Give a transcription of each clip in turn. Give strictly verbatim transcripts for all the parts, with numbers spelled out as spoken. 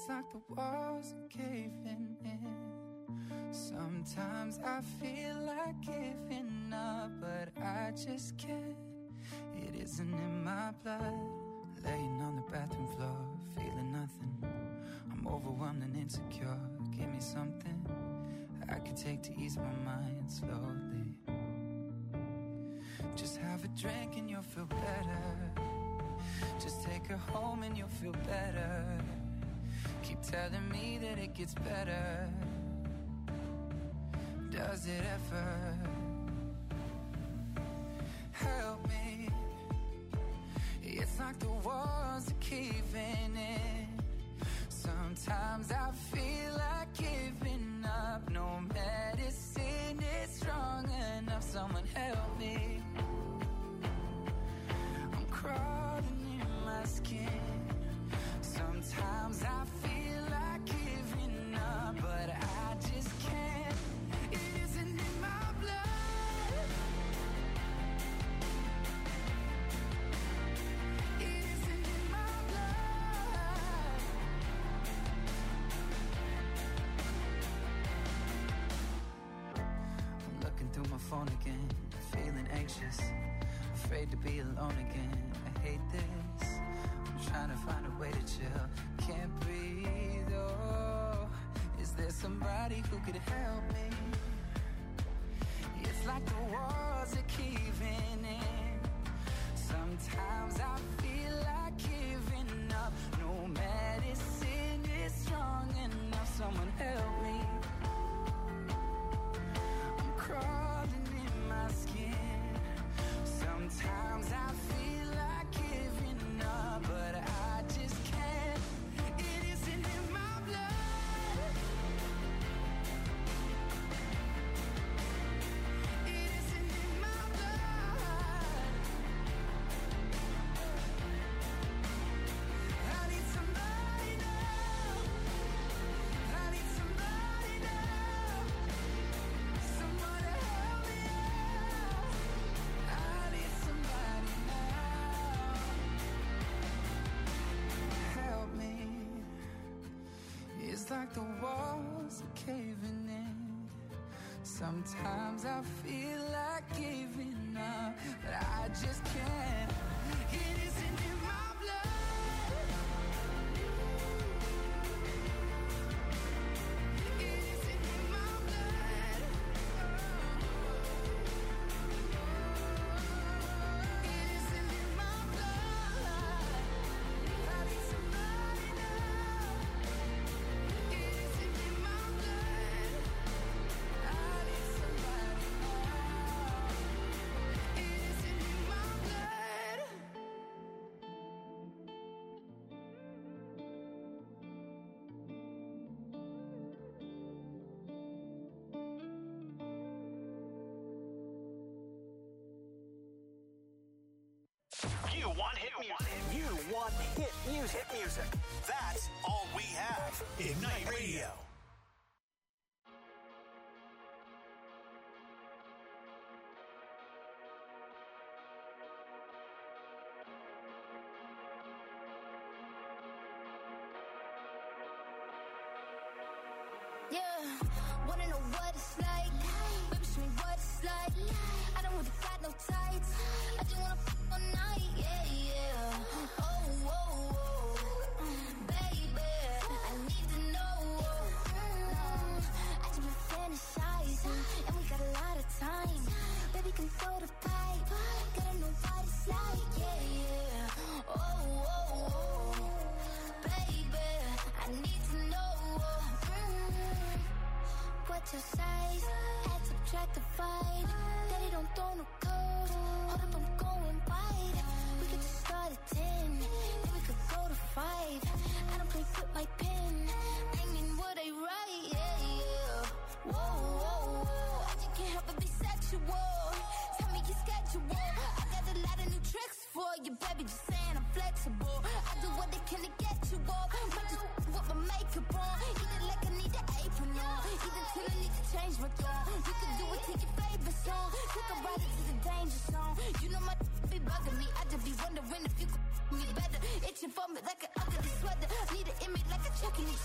It's like the walls are caving in. Sometimes I feel like giving up, but I just can't. It isn't in my blood. Laying on the bathroom floor, feeling nothing. I'm overwhelmed and insecure. Give me something I could take to ease my mind slowly. Just have a drink and you'll feel better. Just take her home and you'll feel better. Keep telling me that it gets better. Does it ever? Help me. It's like the walls are caving in. Sometimes I feel like giving up. No medicine is strong enough. Someone help me. I'm crawling in my skin. Sometimes I feel like giving up, but I just can't. It isn't in my blood. It isn't in my blood. I'm looking through my phone again, feeling anxious, afraid to be alone again. I hate this. I'm trying to find a way to chill. Can't breathe, oh. Is there somebody who could help me? It's like the walls are caving in. Sometimes I feel like giving up. No medicine is strong enough. Someone help me. I'm crawling in my skin. Sometimes I feel like giving up, but I just can't. It isn't in my blood. It isn't in my blood. I need somebody now. I need somebody now. Someone to help me out. I need somebody now. Help me. It's like the walls are caving in. Sometimes I feel like giving up, but I just can't. It isn't in my blood. It isn't in my blood. It isn't in my blood. I need somebody now. It isn't in my blood. I need somebody now. It isn't in my blood. You want hit music. You want hit music. Hit music. That's all we have. Ignite Radio. Yeah, wanna know what it's like? Baby, show me what it's like. I don't really got no tights. I just wanna f all night. Yeah, yeah. Oh, oh, oh, baby, I need to know. Mm, I just been fantasizing, and we got a lot of time. Baby, can throw the pipe. Gotta know what it's like. Yeah, yeah. Oh, oh, oh, baby, I need to know. Mm, what's your size? Add, subtract, divide. Daddy don't throw no code. Hold up, I'm going wide. We could just start at ten, then we could go to five. I don't play with my pen. I mean what I write. Yeah, yeah. Whoa, whoa, whoa. I just can't help but be sexual. Tell me your schedule. I got a lot of new tricks for you, baby. Just saying I'm flexible. I do what I can to get you off. Might just with my makeup on. Either like I need an apron on. Either till I need to change my tone. You can do it to your favorite song. Take a ride into the danger zone. You know my be bugging me. I just be wondering if you could me better. Itching for me like an ugly sweater. Need an image like a Chucky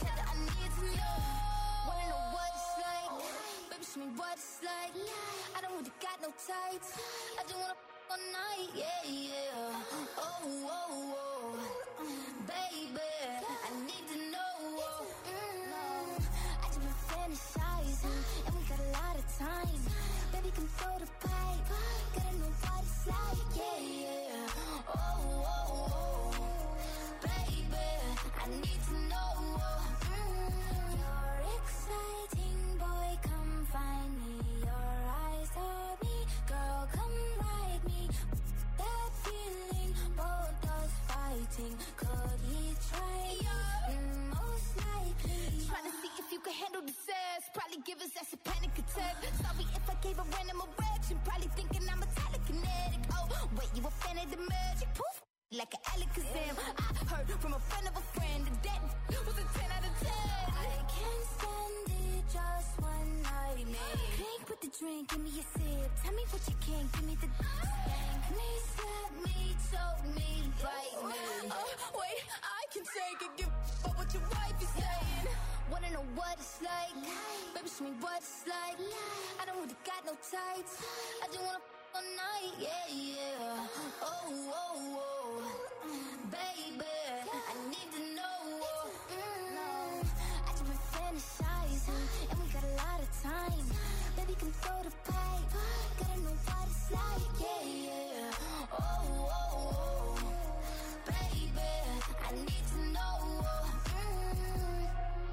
me what it's like. I don't really got no tights. I just wanna f- all night, yeah, yeah. Oh, oh, oh, baby, I need to know. Mm, I just been fantasizing, and we got a lot of time. Baby, come throw the pipe. Gotta know what it's like, yeah, yeah. Oh, oh, oh, baby, I need to know. Mm, you're exciting, boy, come find me. Your eyes on me, girl, come ride me. That feeling, both us fighting. Could he try? Mm, most likely. Trying to see if you can handle the sass. Probably give us that's a panic attack. Sorry if I gave a random erection. Probably thinking I'm a telekinetic. Oh, wait, you a fan of the magic? Poof, like an Alakazam. I heard from a friend of a friend that that was a ten out of ten. I can't stand it, just one night, man. Drink with the drink, give me a sip. Tell me what you can, give me the spank me, slap me, choke me, bite me. Oh, wait, I can take it, give up what your wife is saying. Wanna know what it's like? Baby, show me what it's like. I don't really got no tights. I just wanna f- all night, yeah, yeah. Oh, oh, oh, baby, I need to know. Mm, I just been fantasizing, and we got a lot of time. Baby, come throw the pipe. Gotta know what it's like, yeah, yeah. Oh, oh, oh, baby, I need to know. Mm.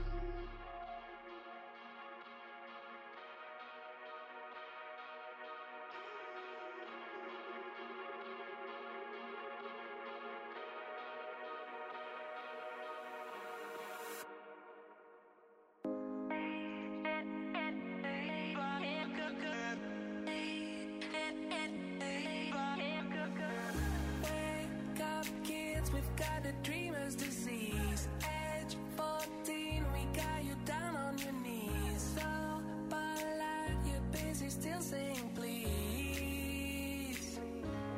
Wake up, kids, we've got a dreamer's disease. Age fourteen, we got you down on your knees. So polite, you're busy still saying please.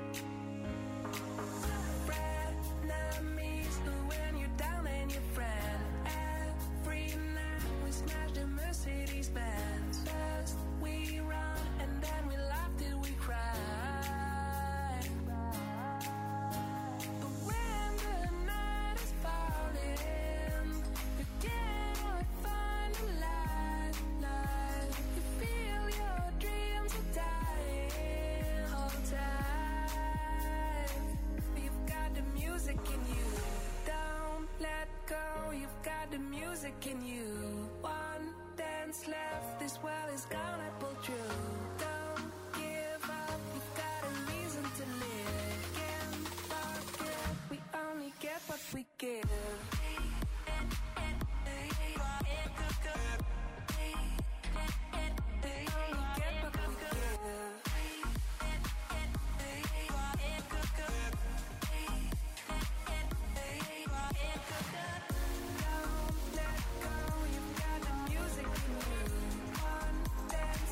Frenemies, who when you're down and your friend. Every night we smash the Mercedes Benz. First we run and then we laugh till we cry. But when the night is falling, you cannot find a light, light. You feel your dreams are dying. Hold tight. You've got the music in you. Don't let go. You've got the music in you. One dance left. This world is gonna pull through. Don't give up. You've got a reason to live. Can't forget. We only get what we give. Only get what we give. Don't let go, you've got the music in you. One dance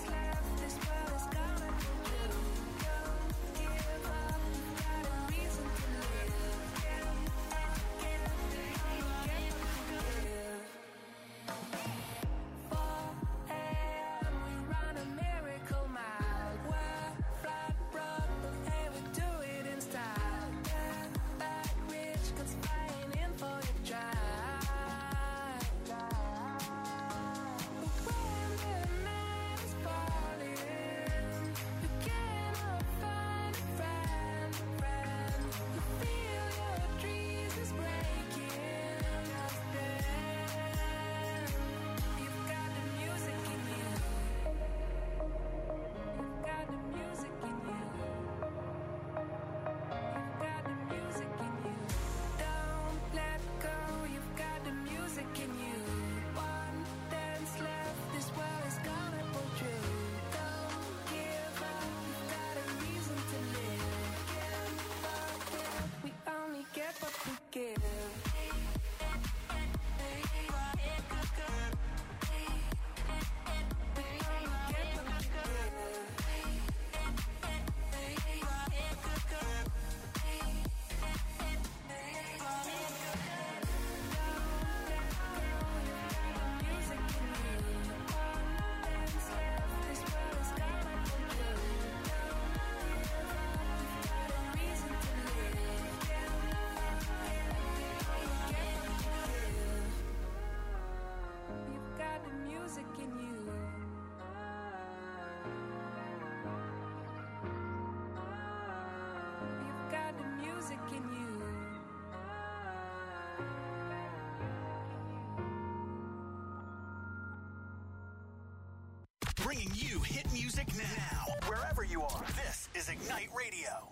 You hit music now. Wherever you are, this is Ignite Radio.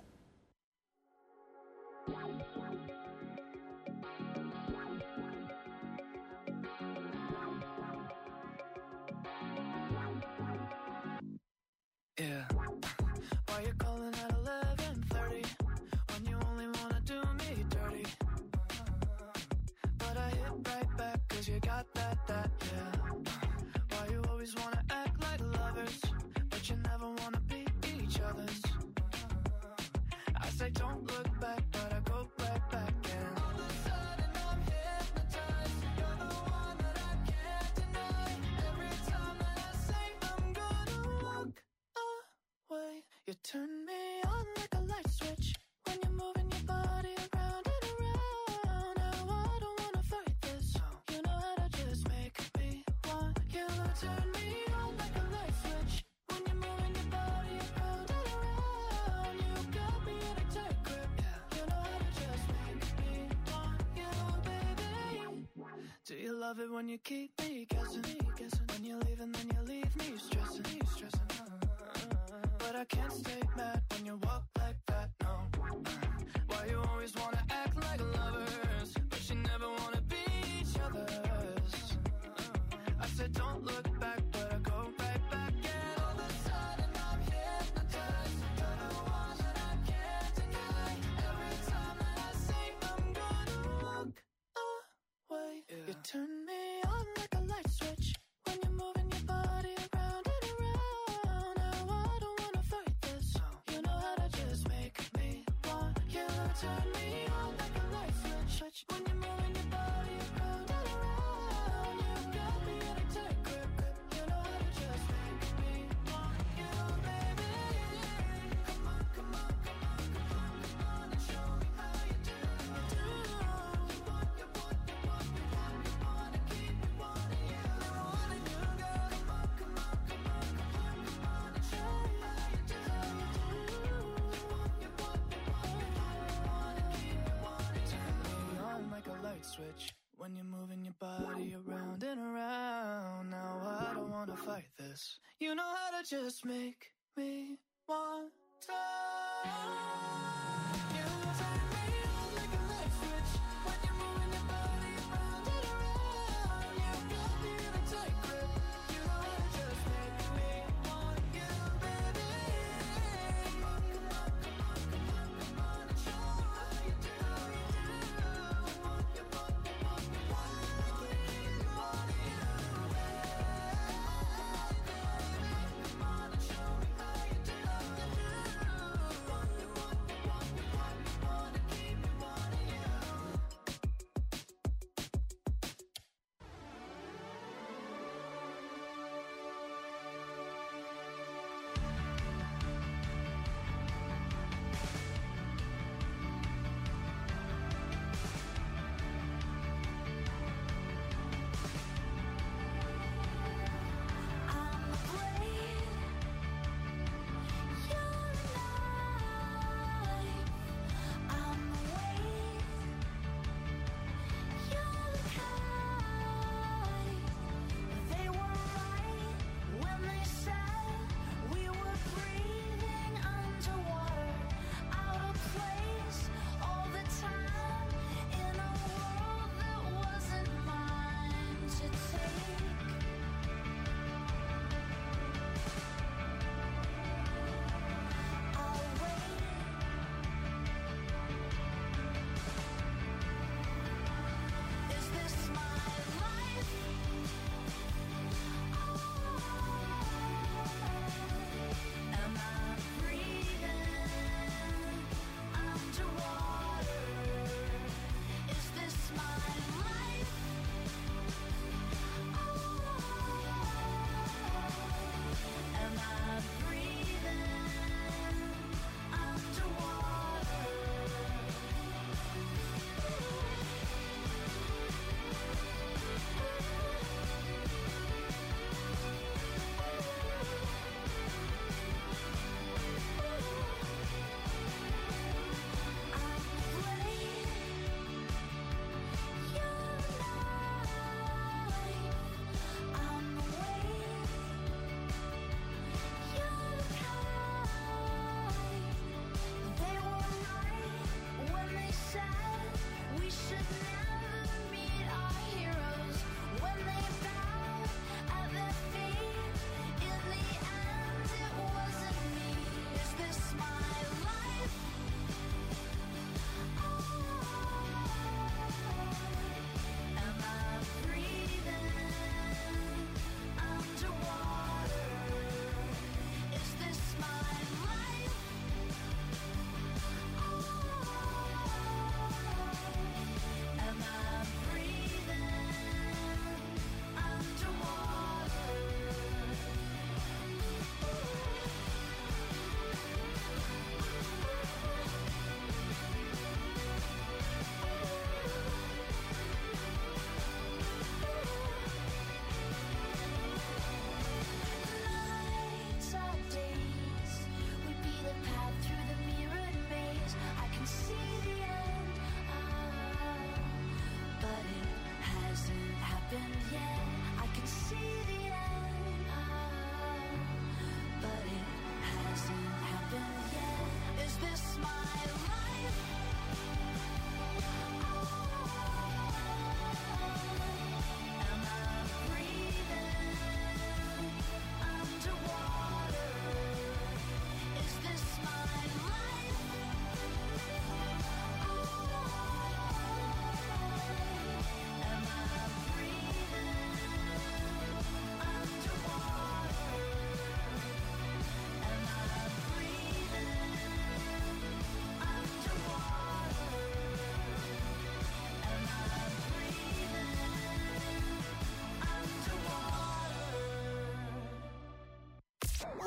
Yeah. Why you calling at eleven thirty when you only wanna do me dirty? But I hit right back cause you got that, that, yeah. Why you always wanna act like lovers, but you never wanna be each other's? I say don't look back, but I go right back and all of a sudden I'm hypnotized. You're the one that I can't deny. Every time that I say I'm gonna walk away, you turn me on like a light switch when you're moving your body around and around. Now I don't wanna fight this. You know how to just make me want you. Turn me on like a light switch when you're moving your body around and around. You got me in a tight grip. You know how to just make me want you, baby. Do you love it when you keep me guessing? When you leave and then you leave me stressing, stressing. But I can't stay mad when you walk like that, no. Why you always wanna act like lovers, but you never wanna be each other's? I said don't look back, but I go right back. And all of a sudden I'm hypnotized. You're the one that I can't deny. Every time that I say I'm gonna walk away, yeah. You turn me on like a light switch when you're moving your body around and around. Now I don't wanna fight this. You know how to just make me want you. Turn me on like a light switch when you're moving your body around and around. You got me in a tight grip. You know how to just make me want you, baby. Come on, come on, come on, come on, come on and show me how you do. Do you want, you want, you want, you want, you wanna keep me wanting you, wanting you, girl. Come on, come on, come on, come on, come on and show me how you do. You want, you want, you want, you want, you wanna keep me wanting you. Turn me on like a light switch when you're moving your body around and around. Now I don't wanna fight this. You know how to just make me want to. You turn me on like a light switch when you're moving your body around and around. You got me in a tight grip. You know how to just make me want you, baby. Come on, come on, come on, come on, come on and show me how you do. You want, you want, you want, you want, you wanna keep me wanting you, baby. Come on and show me how you do. You want, you want, you want,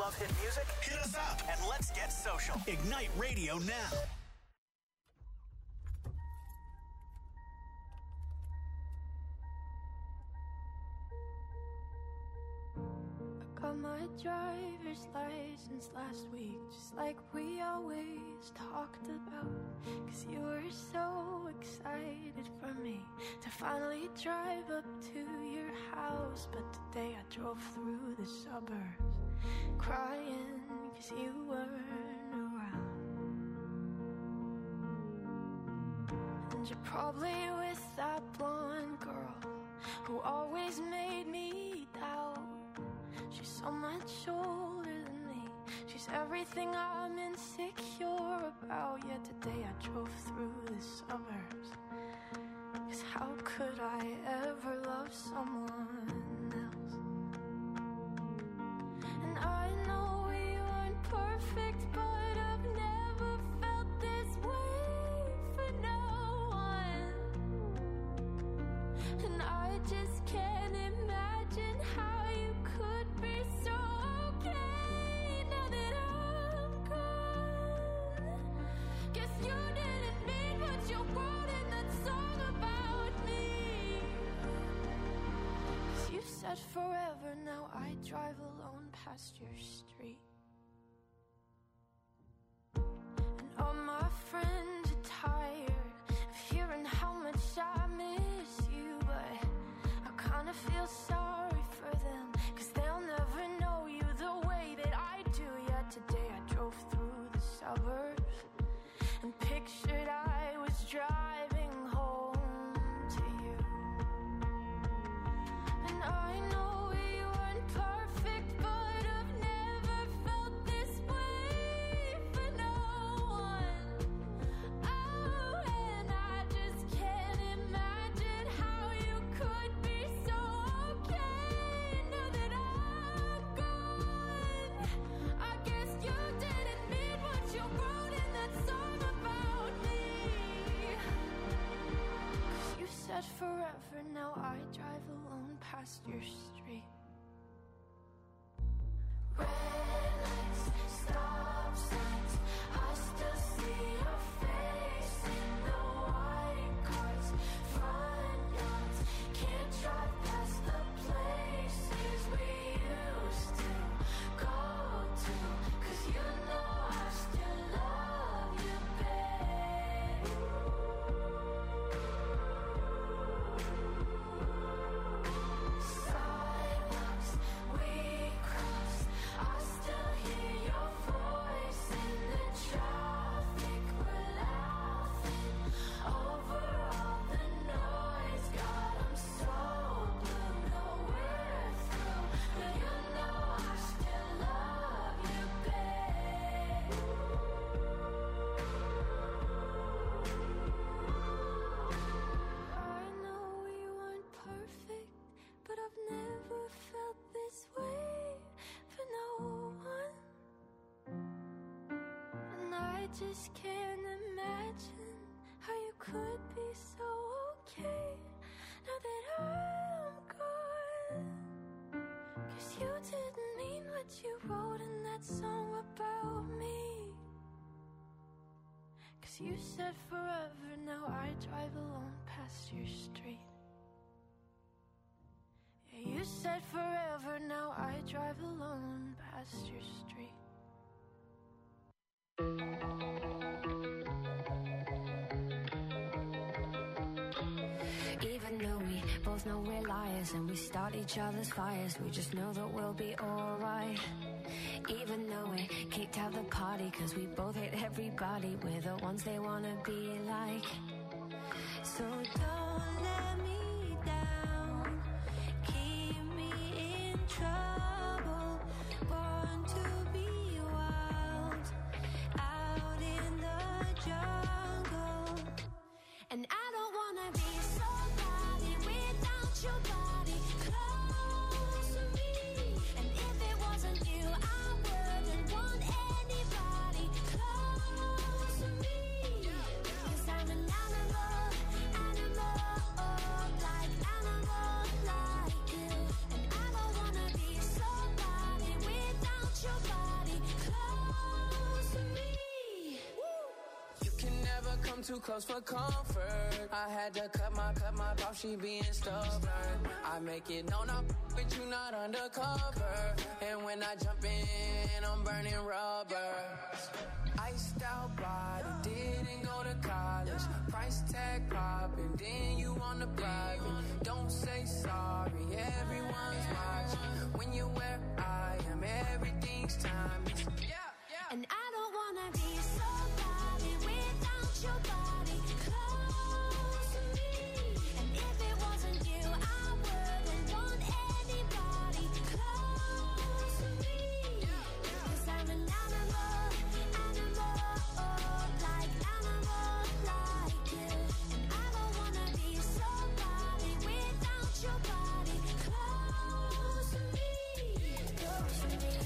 Love hit music? Hit us up and let's get social. Ignite Radio now. Got my driver's license last week, just like we always talked about. Cause you were so excited for me to finally drive up to your house. But today I drove through the suburbs crying cause you weren't around. And you're probably with that blonde girl who always made me doubt. She's so much older than me. She's everything I'm insecure about. Yet today I drove through the suburbs. Cause how could I ever love someone else? And I know we weren't perfect, but I've never felt this way for no one. And I just can't imagine how you could be so okay now that I'm gone. Guess you didn't mean what you wrote in that song about me. Cause you said forever, now I drive alone past your street. And all my friends are tired of hearing how much I miss you, but I kinda feel sorry for them, cause they'll never know you the way that I do. Yet today I drove through the suburbs and pictured I was driving home to you. And I know we weren't perfect, but I've never felt this way for no one. Oh, and I just can't imagine how you could be so okay now that I'm gone. I guess you didn't mean what you wrote in that song about me. Cause you said forever, now I drive alone past your street. Red lights, stop signs, I still see your face in the white cars, front yards. Can't drive past the places we used to go to. Cause you know I still love you, babe. Sidewalks we crossed, I still hear your voice in the traffic. We're laughing over all the noise. God, I'm so blue, no we're through, but you know I still love you, babe. I know we weren't perfect, but I've never felt this way for no one. And I just can't imagine how you could be so okay now that I'm gone. Cause you didn't mean what you wrote in that song about me. Cause you said forever, now I drive alone past your street. Yeah, you said forever, now I drive alone past your street. Even though we both know we're liars and we start each other's fires, we just know that we'll be alright. Even though we kicked out the party cause we both hate everybody, we're the ones they wanna be like. So don't let me down, keep me in trouble, born to be wild, out in the jungle. And I don't wanna be somebody without your body close to me. And if it wasn't you, I wouldn't want anybody close to me. Cause I'm an animal, animal. come too close for comfort. I had to cut my, cut my off, she being stubborn. I make it known I'm but you not undercover. And when I jump in, I'm burning rubber. Iced out body, didn't go to college. Price tag popping, then you on the private. Don't say sorry, everyone's watching. When you're where I am, everything's timeless. Yeah, yeah. And I don't wanna be somebody without your body close to me. And if it wasn't you, I wouldn't want anybody close to me. Cause I'm an animal, animal, like animal, like you. And I don't wanna be somebody without your body close to me, close to me.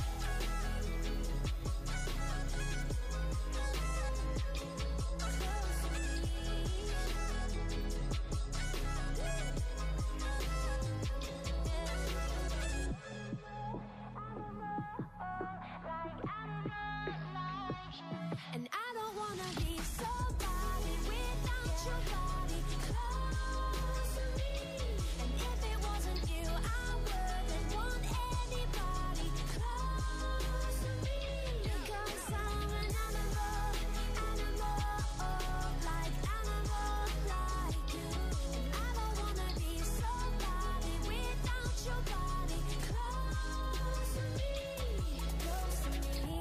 And I don't wanna be somebody without your body close to me. And if it wasn't you, I wouldn't want anybody close to me. Because I'm an animal, animal, like animal, like you. And I don't wanna be somebody without your body close to me, close to me.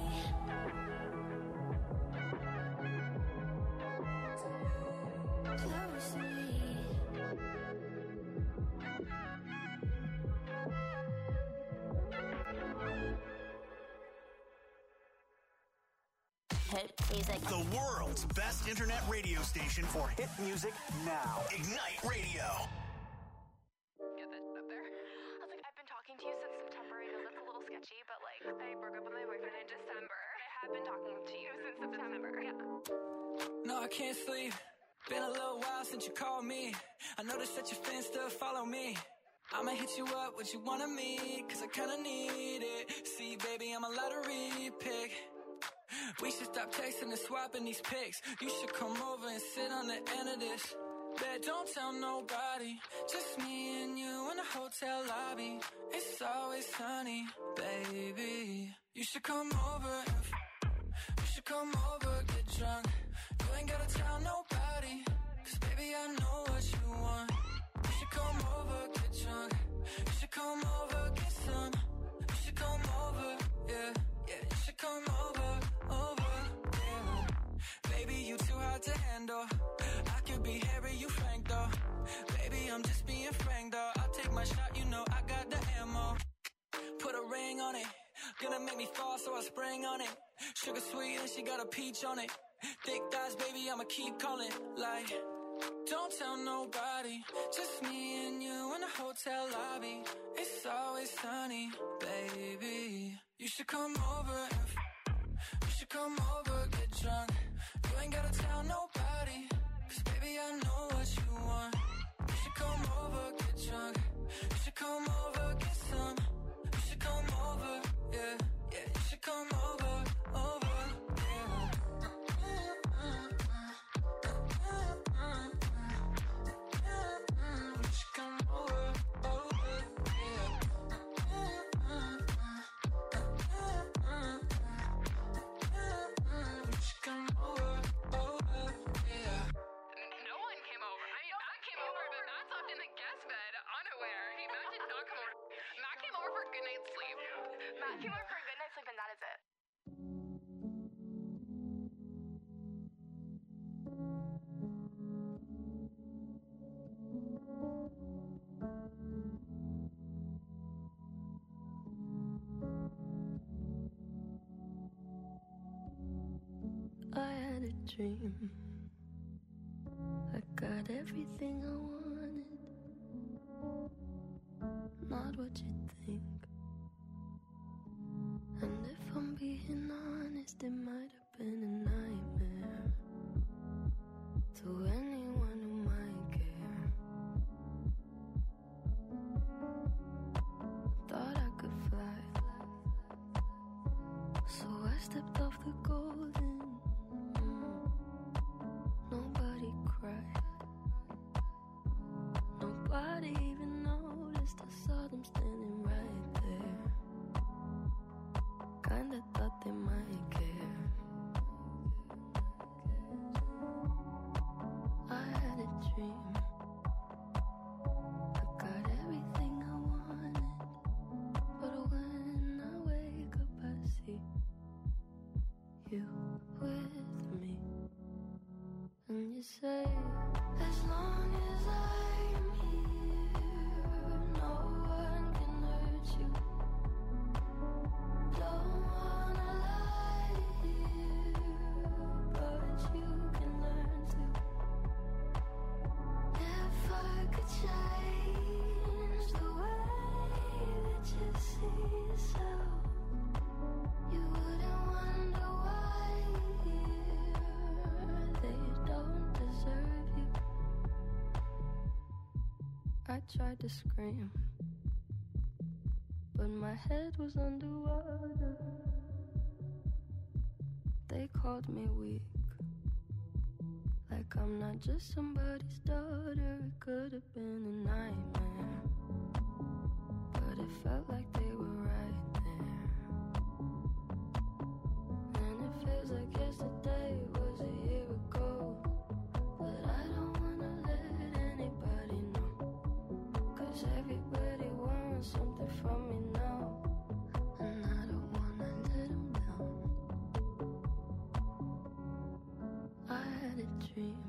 Close to me. Hit music. The world's best internet radio station for hit music now. Ignite Radio. Get that up there. I was like, I've been talking to you since September. I know that's a little sketchy, but like, I broke up with my boyfriend in December. I have been talking to you since September. Yeah. No, I can't sleep. Been a little while since you called me. I noticed that your fans still follow me. I'ma hit you up, what you wanna meet, cause I kinda need it. See, baby, I'm a lottery pick. We should stop texting and swapping these pics. You should come over and sit on the end of this. Bet don't tell nobody, just me and you in the hotel lobby. It's always sunny, baby. You should come over and f- you should come over, get drunk. You ain't gotta tell nobody, cause baby I know what you want. You should come over, get drunk. You should come over, get some. You should come over, yeah, yeah. You should come over, over, yeah. Baby, you too hard to handle. I could be Harry, you Frank though. Baby, I'm just being frank though. I'll take my shot, you know I got the ammo. Put a ring on it, gonna make me fall, so I spring on it. Sugar sweet and she got a peach on it. Thick thighs, baby, I'ma keep calling. Like, don't tell nobody, just me and you in the hotel lobby. It's always sunny, baby. You should come over and f- you should come over, get drunk. You ain't gotta tell nobody, cause baby I know what you want. You should come over, get drunk. You should come over, get some. You should come over, yeah, yeah. You should come over, over, yeah. You should come over, over, yeah. You should come over, over, yeah. No one came over. I mean, Matt came over, but Matt slept in the guest bed, unaware. He, Matt did not come over. Matt came over for a good night's sleep. Matt came over for a good night's sleep, and that is it. I had a dream. I got everything I wanted. Not what you think. And if I'm being honest, it might have been a nightmare to anyone who might care. Thought I could fly, so I stepped off the golden. saw them standing right there. Kinda thought they might care. I had a dream. I got everything I wanted. But when I wake up I see you with me. And you say, as long as I'm here, no one can hurt you. Don't wanna lie here, but you can learn to. If I could change the way that you see yourself, you wouldn't wonder why they don't deserve you. I tried to scream, but my head was underwater. They called me weak, like I'm not just somebody's daughter. It could have been a nightmare, but it felt like they were right there. And it feels like yesterday was a year ago. But I don't wanna let anybody know, 'cause everybody wants something from me now, and I don't wanna let them down. I had a dream.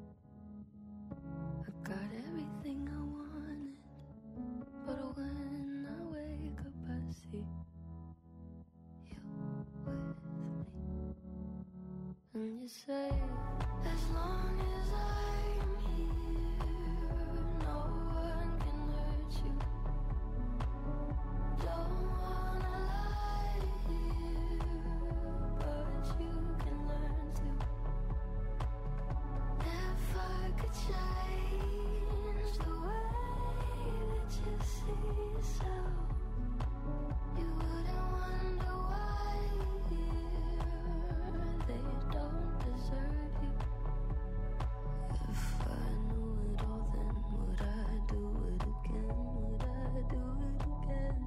I got everything I wanted. But when I wake up I see you with me. And you say, as long as I'm here, no one can hurt you. Don't wanna lie here, but you can learn to. If I could change the way that you see yourself, you wouldn't wonder why they don't deserve you. If I knew it all, then would I do it again? Would I do it again?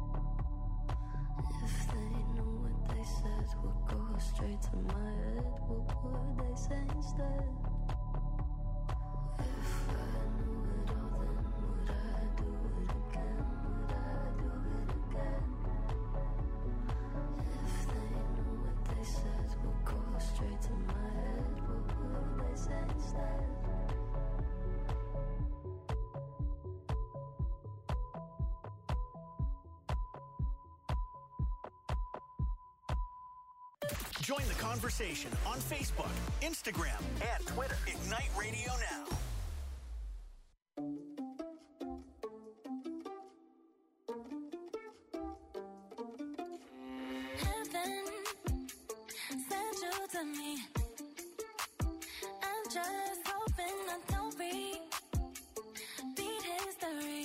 If they knew what they said would go straight to my head, what would they say instead? If I knew it all, then would I do it again? Would I do it again? If they knew what they said would go straight to my head, what would they say instead? Join the conversation on Facebook, Instagram, and Twitter. Ignite Radio Now. Heaven sent you to me. I'm just hoping I don't repeat history.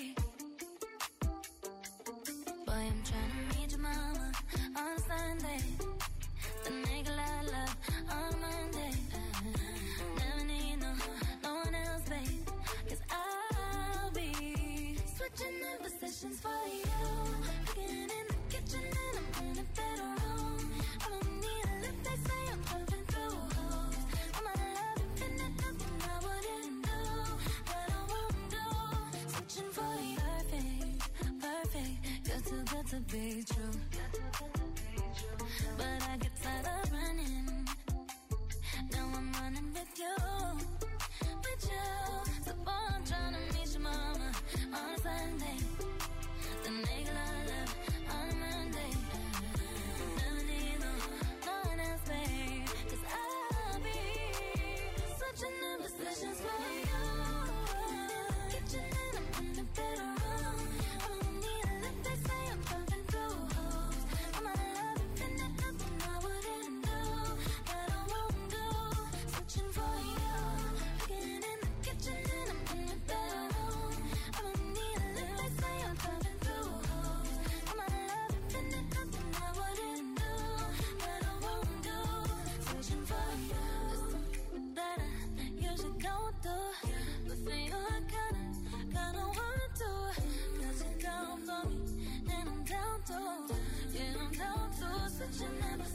Boy, I'm trying to meet your mama on Sunday. Then make a lot of love on Monday. Never need no, no one else, babe. 'Cause I'll be switching in positions for you. Cooking in the kitchen and I'm in a better room. I don't need a lift, they say I'm jumping through hoops. I'm out of love, infinite, nothing I wouldn't do, but I won't do. Switching for you, perfect, perfect. Good too good to be true. But I get tired of running. Now I'm running with you, with you. So boy, I'm trying to meet your mama on Sunday. Then make a lot of love on Monday.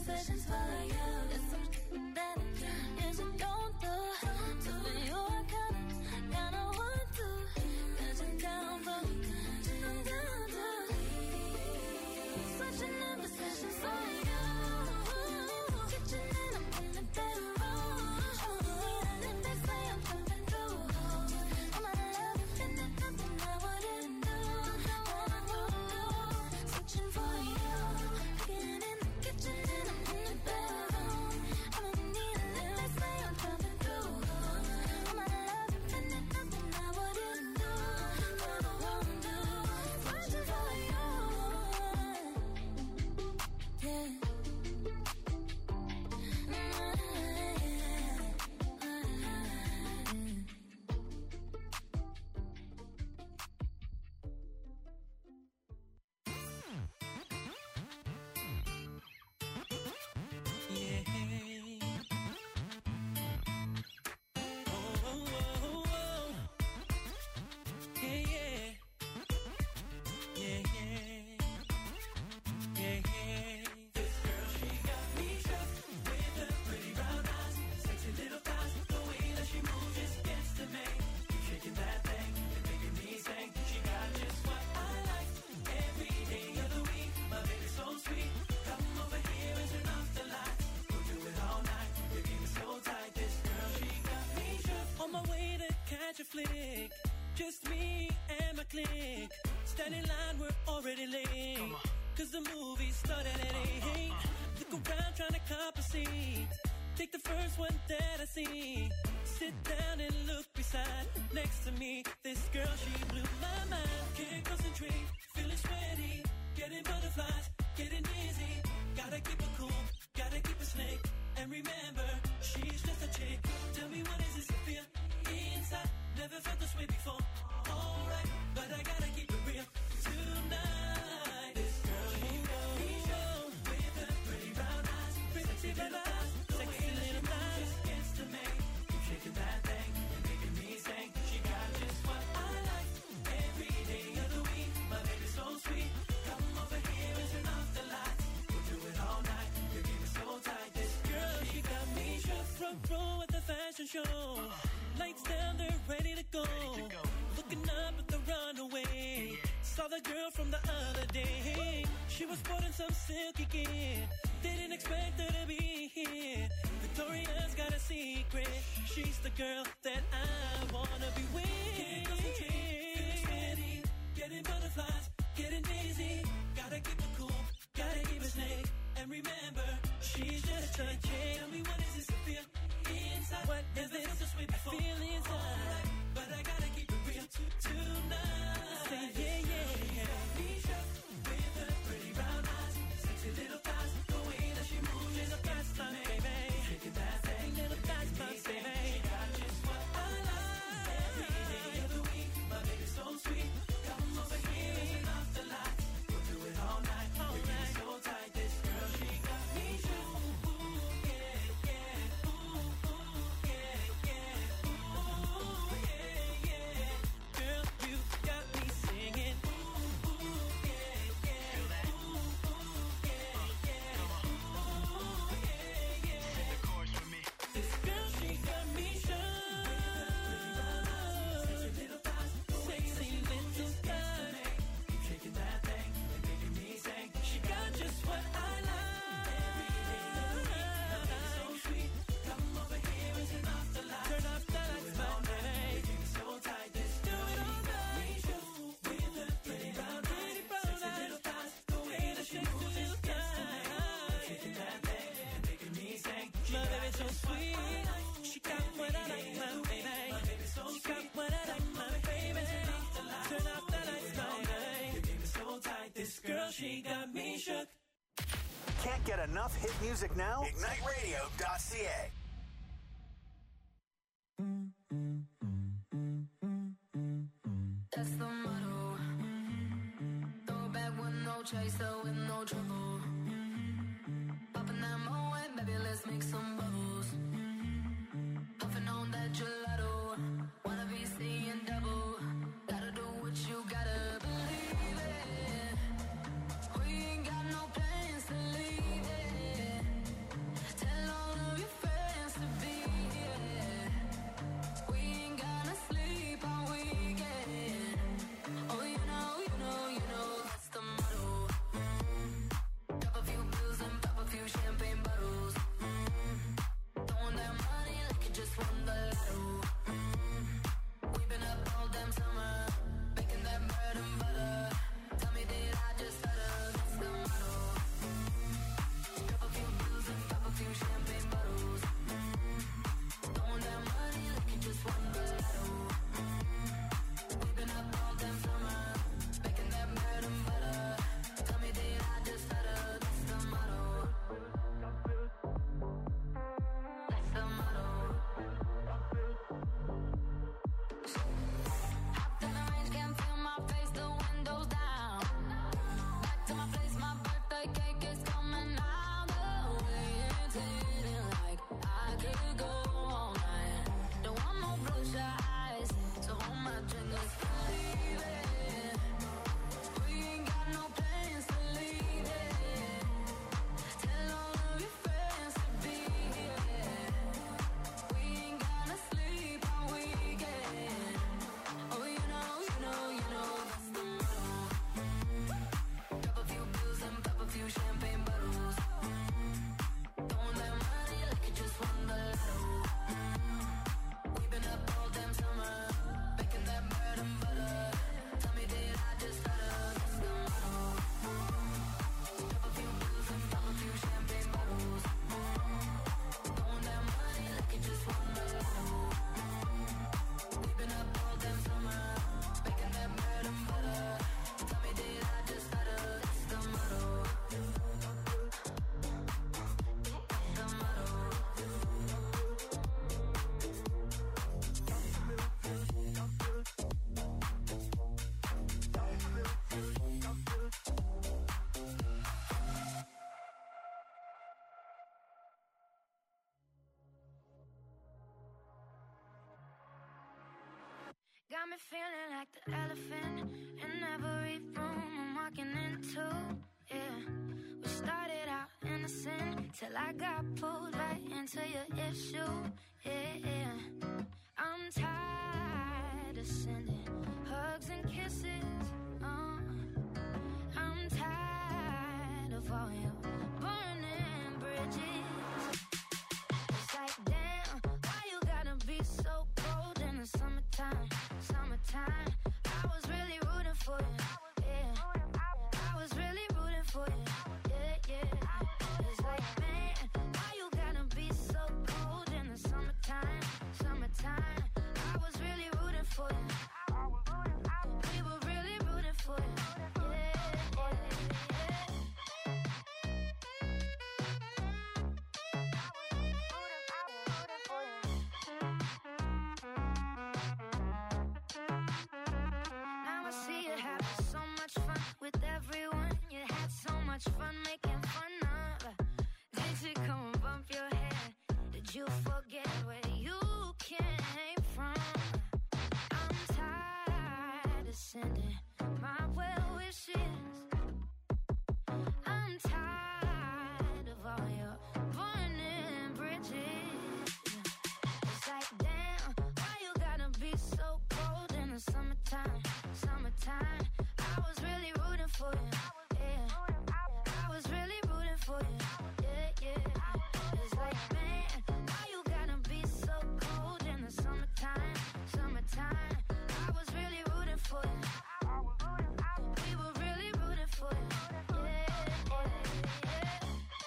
sessions for you. There's something that you should don't do. So for you, I kinda, kinda want to. Cause you're down for, I'm down to. Switching up the sessions for you. Kitchen and I'm in the bedroom. And they say I'm jumping through. All my love, and there's nothing I wouldn't do. Switching for you. Getting in the kitchen and I'm in the bedroom. I'm in need of it. They say I'm jumping through. All my love, and there's nothing I wouldn't do. Switching for you. Yeah. On my way to catch a flick, just me and my clique. Standing in line, we're already late. Cause the movie started at eight. Look around trying to cop a seat. Take the first one that I see. Sit down and look beside. Next to me, this girl, she blew my mind. Can't concentrate, feeling sweaty. Getting butterflies, getting dizzy. Gotta keep it cool, gotta keep it slick. And remember, she's just a chick. Tell me what is this I feel inside? Never felt this way before. Alright, but I gotta keep it real tonight. This girl, she knows me show with her pretty brown eyes, pretty brown eyes, sexy little thighs. Just gets to me, keep shaking that thing and making me sing. She got just what I like every day of the week. My baby's so sweet. Come over here and turn off the lights. We'll do it all night. Your game is so tight. This girl, she got me shook. Front row at the fashion show. Lights down, they're ready to go. Looking up at the runaway. Saw the girl from the other day. She was sporting some silky gear. Didn't expect her to be here. Victoria's got a secret. She's the girl that I wanna be with. Can't concentrate, feeling steady. Getting butterflies, getting dizzy. Gotta keep it cool, gotta keep it slick. And remember, she's just a chick. Tell me what is this I feel inside? What is this this way before? I feel inside, right, but I gotta keep it real t- tonight. Say yeah, yeah, yeah. Misha, with her pretty brown eyes, sexy little thighs, the way that she moves is a fast time, baby. Shaking that thing, little fast time, baby. She got just what I like every day of the week. My baby's so sweet. Come over here and turn off the lights. We'll do it all night. All Your night. So tight, this girl, she got me shook. Ooh, yeah, yeah. Ooh, ooh, yeah, yeah. Ooh, yeah, yeah. Girl, you got me singing. Ooh, ooh, yeah, yeah. Ooh, ooh, yeah, yeah. Ooh, yeah, yeah. Sing the chorus with me. This girl, she got me shook. Sexy little thighs, sexy little thighs. Keep shaking that thing and making me sing. She got just what I like. Every day of the week, my baby's so sweet. Come over here and turn off the lights. Turn off the lights, my baby. Your game is so tight, this do it all night. With her pretty brown eyes, sexy little thighs, the way that she moves is gets to me. Shaking that thing and making me sing. My baby's so sweet. She got what I like, my baby. She got what I like, my baby. Turn off the lights, my baby. Your game is so tight, this girl, she got me shook. Can't get enough hit music now? Ignite radio dot c a. That's the motto. Throw back with no chaser, with no trouble. Popping that Moet, baby, let's make some bubbles. Puffing on that gelato. Wanna be seeing double. Gotta do what you gotta believe it. We ain't got no plans to leave it. me feeling like the elephant in every room I'm walking into. Yeah, we started out innocent till I got pulled right into your issue. Yeah, yeah. I'm tired of sending hugs and kisses. Uh, I'm tired of all your burning bridges. It's like, damn, why you gotta be so cold in the summertime? Summertime, I was really rooting for you. Yeah, I was really rooting for you. Yeah, yeah. It's like, man, why you gotta be so cold in the summertime? Summertime, I was really rooting for you. We were really rooting for you. Yeah, yeah, yeah. Now I see you having so much fun with everyone. You had so much fun making fun of. Did she come and bump your head? Did you forget where you came from? I'm tired of sending my well wishes. I'm tired of all your burning bridges. It's like, damn, why you gotta be so cold in the summertime? Summertime, I was really rooting for you. Yeah, I was really rooting for you. Yeah, yeah. It's like, man, why you gotta be so cold in the summertime? Summertime, I was really rooting for you. We were really rooting for you. Yeah, yeah, yeah.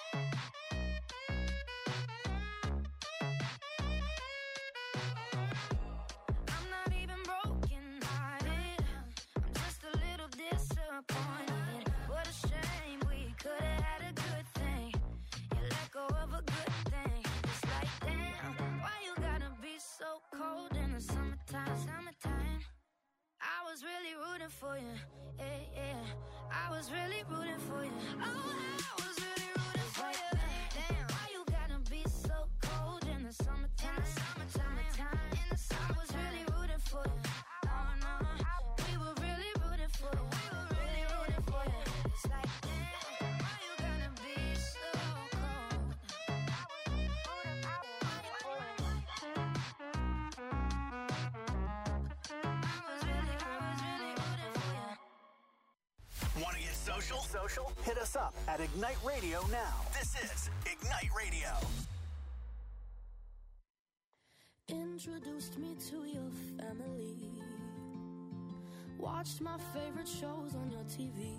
I'm not even broken hearted. I'm just a little disappointed. What a shame, we could have had a good thing. You let go of a good thing. It's like, damn, why you gotta be so cold in the summertime? Summertime, I was really rooting for you. Yeah, yeah, I was really rooting for you. Oh, I was really rooting for you. Damn, why you gotta be so cold in the summertime? Summertime, in the summer, I was really rooting for you. Oh no, we were really rooting for you. We were really rooting for you. It's like, damn, why you gotta be so cold? I was really, I was really rooting for you. Want to get social? Social? Hit us up at Ignite Radio now. This is Ignite Radio. Introduced me to your family. Watched my favorite shows on your T V.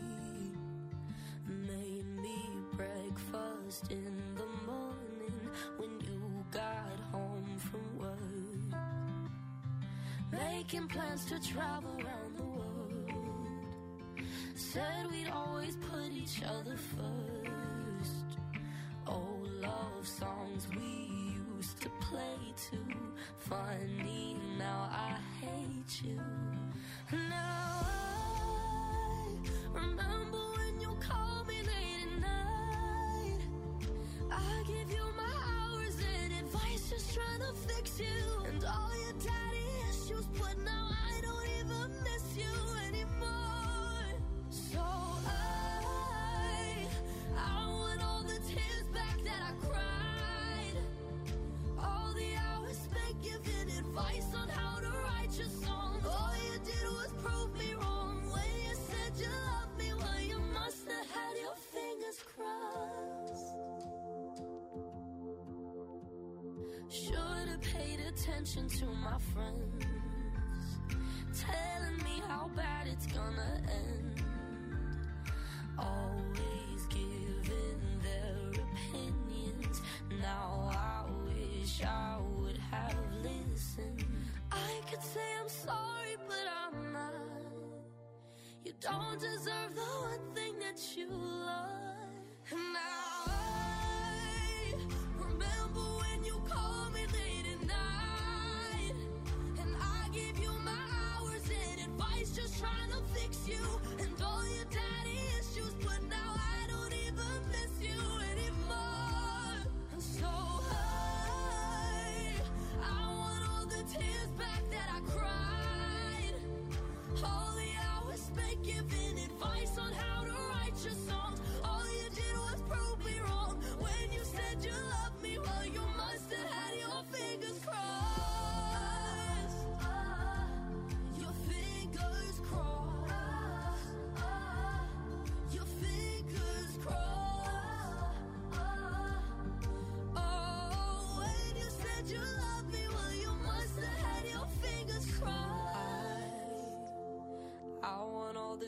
Made me breakfast in the morning when you got home from work. Making plans to travel around the world. Said we'd always put each other first. Old love songs we used to play too. Funny, now I hate you. Now I remember when you called me late at night. I give you my hours and advice, just trying to fix you. And all your daddy issues, but now I don't even miss you anymore. So I, I want all the tears back that I cried. All the hours spent giving advice on how to write your songs. All you did was prove me wrong when you said you loved me. Well, you must have had your fingers crossed. Should have paid attention to my friends, telling me how bad it's gonna end. Always giving their opinions. Now I wish I would have listened. I could say I'm sorry, but I'm not. You don't deserve the one thing that you love. And now I remember when you called me late at night, and I gave you my hours and advice, just trying to fix you. And all your daddy issues, but now I don't even miss you anymore. And so I, I want all the tears back that I cried.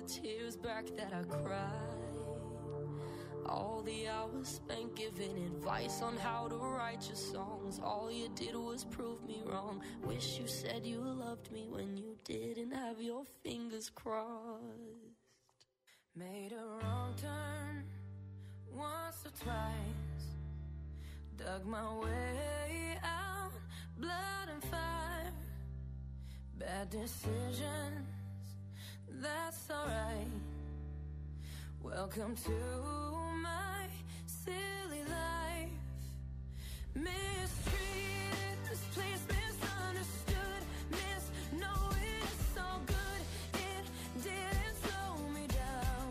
tears back that I cried, all the hours spent giving advice on how to write your songs. All you did was prove me wrong. Wish you said you loved me when you didn't have your fingers crossed. Made a wrong turn once or twice, dug my way out, blood and fire, bad decisions, that's alright. Welcome to my silly life. Mistreated, misplaced, misunderstood, miss knowing it's all good. It didn't slow me down.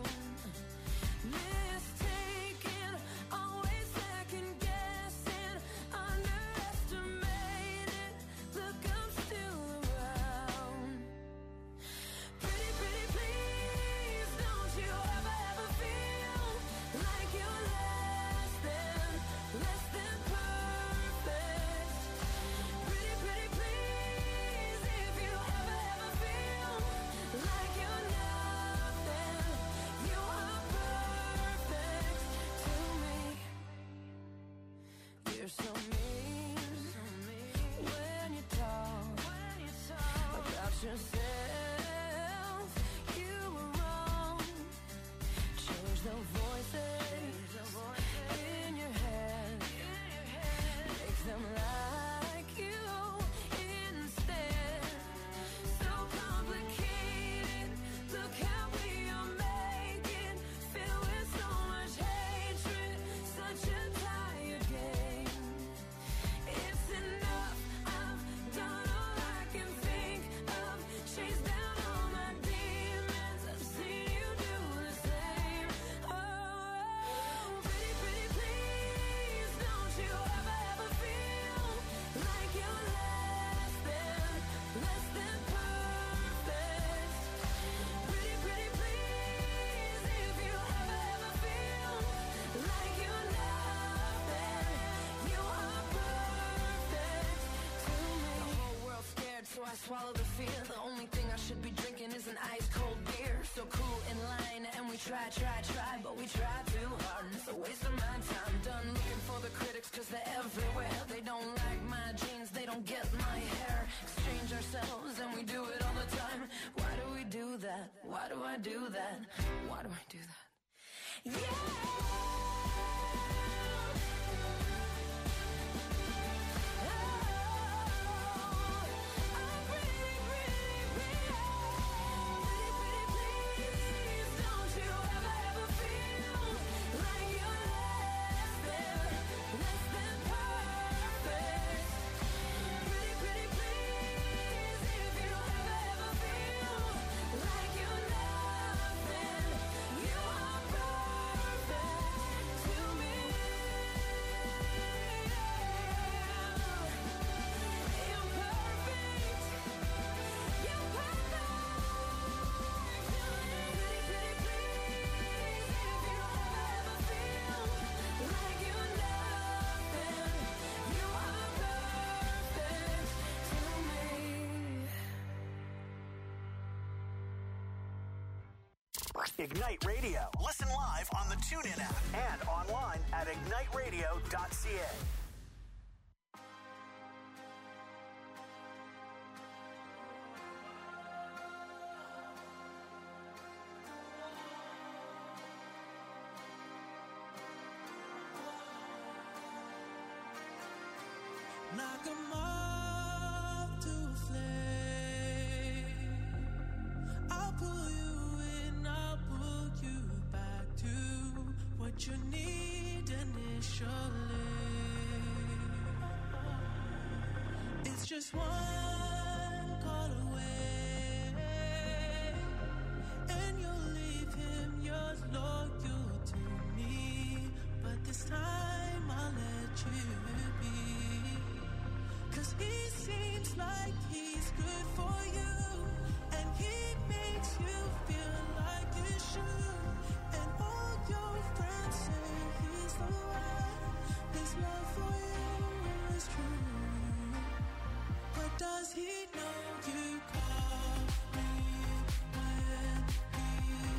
Mistaken, always second guessing, underestimated. Look, I'm still around. Pretty, pretty, please, don't you ever, ever feel like you're less than, less than perfect. Pretty, pretty, please, if you ever, ever feel like you're nothing, you are perfect to me. You're so mean, when you talk about yourself, you were wrong. Change the voices in your head, make them like you instead. So complicated, look how we are making, filled with so much hatred, such a tired game. It's enough, I've done all I can think of, chased down all my demons, I've seen you do the same. Oh, pretty, pretty, please, don't you ever, ever feel like you're less than, less than perfect. Pretty, pretty, please, if you ever, ever feel like you're nothing, you are perfect to me. The whole world's scared, so I swallow the fear. The only thing I should be drinking is an ice cold beer. So cool in line, and we try, try, try, but we try too hard, and it's a waste of my time. Done looking for the critics, cause they're everywhere. They don't like my jeans, they don't get my hair. Exchange ourselves, and we do it all the time. Why do we do that? Why do I do that? Why do I do that? Ignite Radio. Listen live on the TuneIn app and online at ignite radio dot c a. Knock 'em off to a flame. I'll pull you in, I'll pull you back to what you need initially. It's just one call away, and you'll leave him yours loyal to me. But this time I'll let you be. 'Cause he seems like he's good for you, and he makes you feel like you should. And all your friends say he's the one. His love for you is true. But does he know you call me when he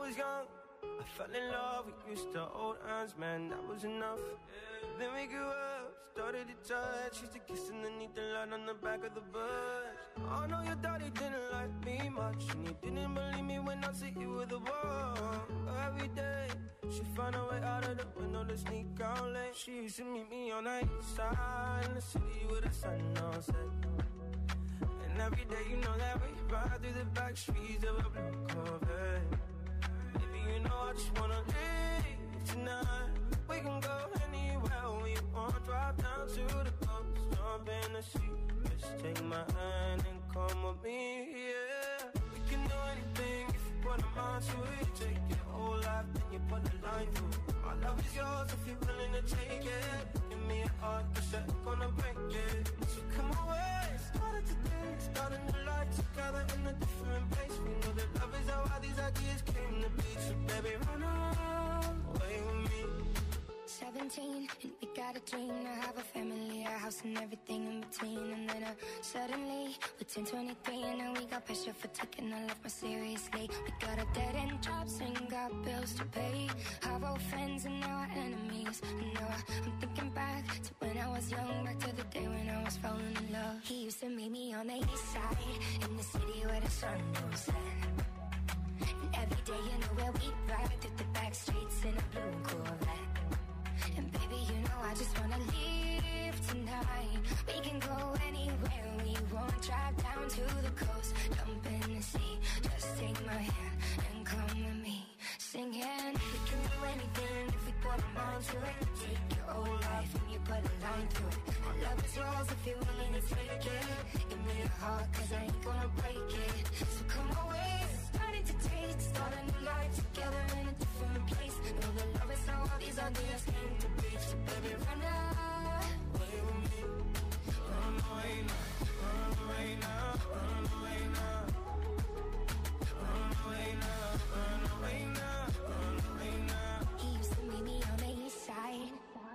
was young, I fell in love. We used to hold hands, man, that was enough. Then we grew up, started to touch. Used to kiss underneath the light on the back of the bus. I know your daddy didn't like me much, and he didn't believe me when I said you were the one. Every day, she found a way out of the window to sneak out late. She used to meet me on the east side in the city with the sun on set. And every day, you know that we ride through the back streets of a blue Corvette. Baby, you know I just wanna leave tonight. We can go anywhere we want. Drive down to the coast, jump in the sea. Just take my hand and come with me, yeah. We can do anything if you put a mind to it. Take your whole life, then you put a line through it. My love is yours if you're willing to take it. Give me a heart, cause I'm gonna break it. So come away, started today, starting the life together in a different place. We know that love is how all these ideas came to be. So baby, run away with me. Seventeen, and we got a dream to have a family, a house and everything in between. And then uh, suddenly, we're ten, twenty-three, and now we got pressure for taking our life more seriously. We got a dead-end jobs and got bills to pay. Our old friends and now our enemies. And now I, I'm thinking back to when I was young, back to the day when I was falling in love. He used to meet me on the east side, in the city where the sun don't set. And every day, you know where we ride through the back streets in a blue Corvette. And baby, you know I just wanna leave tonight. We can go anywhere we want. Drive down to the coast, jump in the sea. Just take my hand and come with me. Singing, we can do anything if we put our mind to it. Take your whole life and you put a line through it. My love is yours if you're willing to take it. Give me a heart, cause I ain't gonna break it. So come away, starting to taste. Start a new life together in a different place. Know that love is how all these ideas came to be. So baby, run away with me. Run away now, run away now, run away now. Run away now, run away now, run away now. He used to meet me on the east side.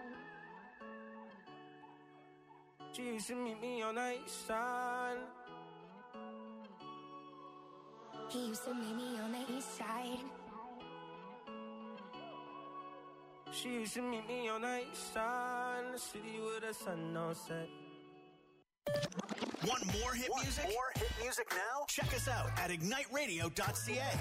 She used to meet me on the east side. He used to meet me on the east side. She used to meet me on the east side in the city with the sun on set. Want more hit Want music? More hit music now? Check us out at ignite radio dot c a.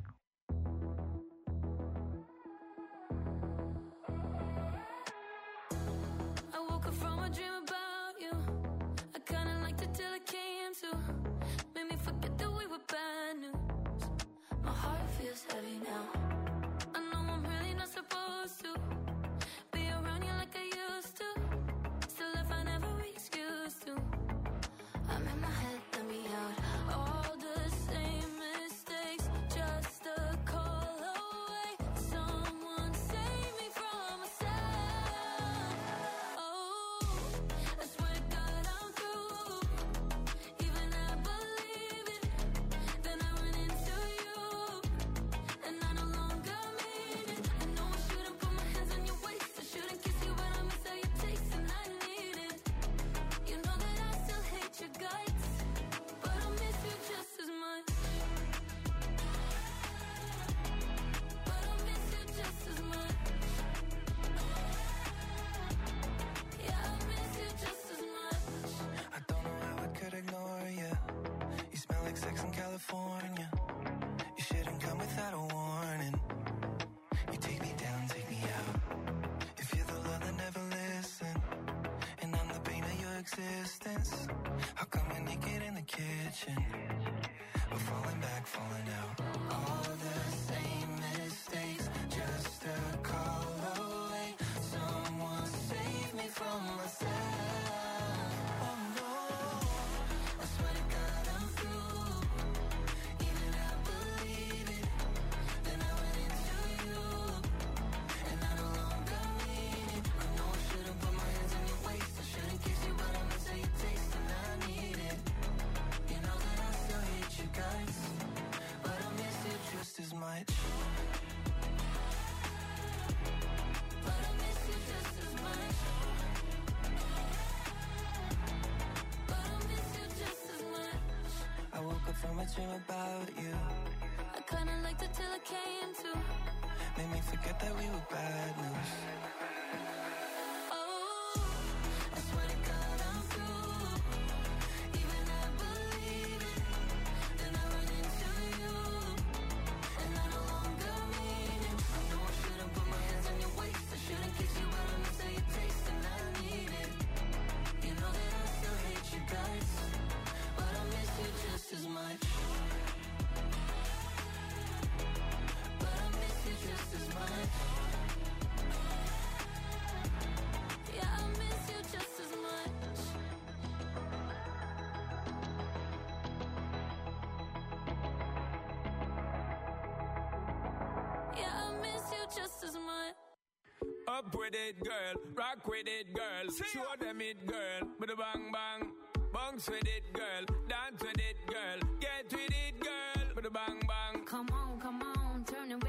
I woke up from a dream about you. I kinda liked it till it came to. Made me forget that we were bad news. My heart feels heavy now. I know I'm really not supposed to be around you like I used to. Still if I never excuse to. I'm in my head, let me out. All the same mistakes, just a call away. Someone save me from myself. Oh, I swear to God I'm through. Even I believe it. Then I run into you, and I no longer mean it. I know I shouldn't put my hands on your waist. I shouldn't kiss you, but I miss how you taste, and I need it. You know that I still hate your guts, but I miss you just as much. But I miss you just as much. Yeah, I miss you just as much. I don't know how I could ignore you. You smell like sex in California. You shouldn't come without a warning. You take me down, take me out. If you're the love that never listen, and I'm the pain of your existence, how come we're naked in the kitchen? We're falling back, falling out. All the same mistakes, just a call away. Someone save me from myself. Oh no, I swear to God I'm through. Even I believe it. Then I went into you, and I no longer mean it. I know I shouldn't put my hands on your waist. I shouldn't kiss you, but I miss how you taste, and I need it. You know that I still hate you guys, but I miss you just as much. But I miss you just as much. But I miss you just as much. I woke up from a dream about you. I kinda liked it till it came to. made me forget that we were bad news. As much, but I miss you just as much. Yeah, I miss you just as much. Yeah, I miss you just as much. Up with it, girl. Rock with it, girl. Show them it, girl. With a bang bang. Bounce with it, girl. Dance with it, girl. Get with it, girl. With a bang bang. Come on, come on, turn around.